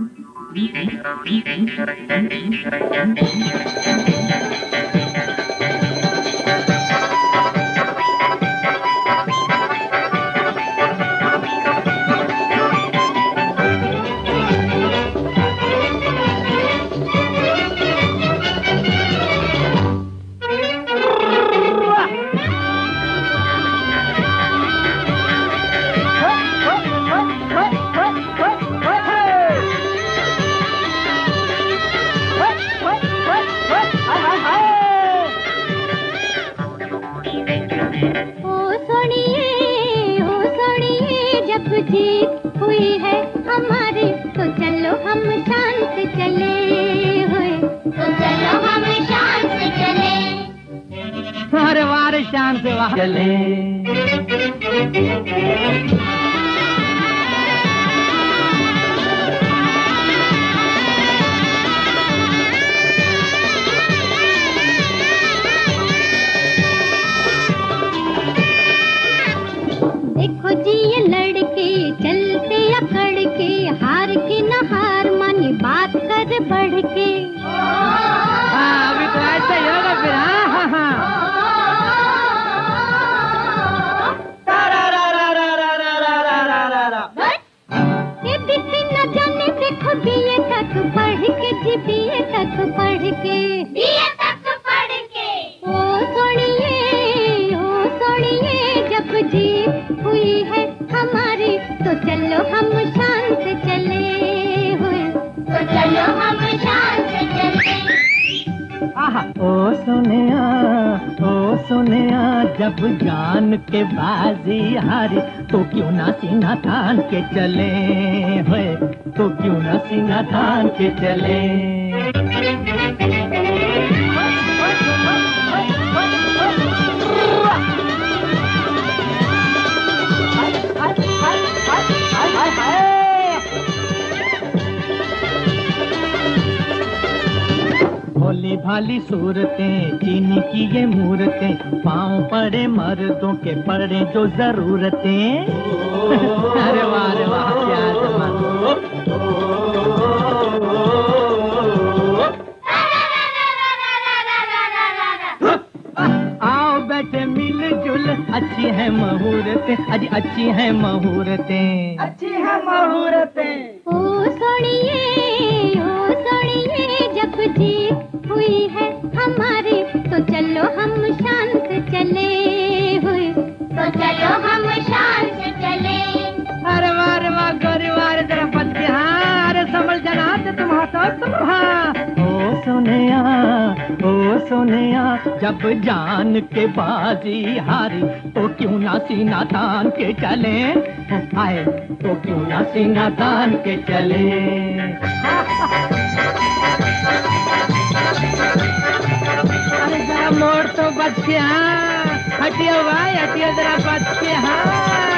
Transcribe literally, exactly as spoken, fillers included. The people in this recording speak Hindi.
जीत हुई है हमारी, तो चलो हम शान से चले हुए, तो चलो हम शान से चले, हर बार शान से वहाँ चले। देखो जी ये लड़के चलते अकड़ के, हार के न हार मानी बात कर बढ़ के। हाँ अभी तो ऐसा ही होगा फिर। हाँ हाँ हाँ ये बीती न जाने देखो बीए तक पढ़ के जी, बीए तक पढ़ के, बीए तक पढ़ के। ओ सोनिए ओ सोनिए जब जीत हुई है हमारी, तो चलो हम शान से चले हुए, तो चलो हम शान से चले। आहा ओ सोनिया ओ सोनिया जब जान के बाजी हारी, तो क्यों ना सीना तान के चले हुए, तो क्यों ना सीना तान के चले। भोली भाली सूरतें चीनी की ये मूरतें, पाँव पड़े मर्दों के पड़े जो जरूरतें। अरे वाह अरे वाह क्या जमाना। आओ बैठे मिलजुल, अच्छी है मुहूर्तें, अजी अच्छी है मुहूर्तें, अच्छी है मुहूर्तें। ओ सोनिए ओ सोनिए जब जीत हुई है हमारी, तो चलो हम शान से चले हुए, तो चलो हम शान से चले। अरे वाह अरे वाह गोरी वाह तेरा बच्चे। हाँ अरे संभल जाना तो तुम हाथों तुम। हाँ ओ सोनिया ओ सोनिया जब जान के बाजी हारी, तो क्यों ना सीना तान के चले आए, तो क्यों ना सीना तान के चले। अरे जरा मोड़ तो बच के। हाँ हटियो भाई हटियो जरा बच के। हाँ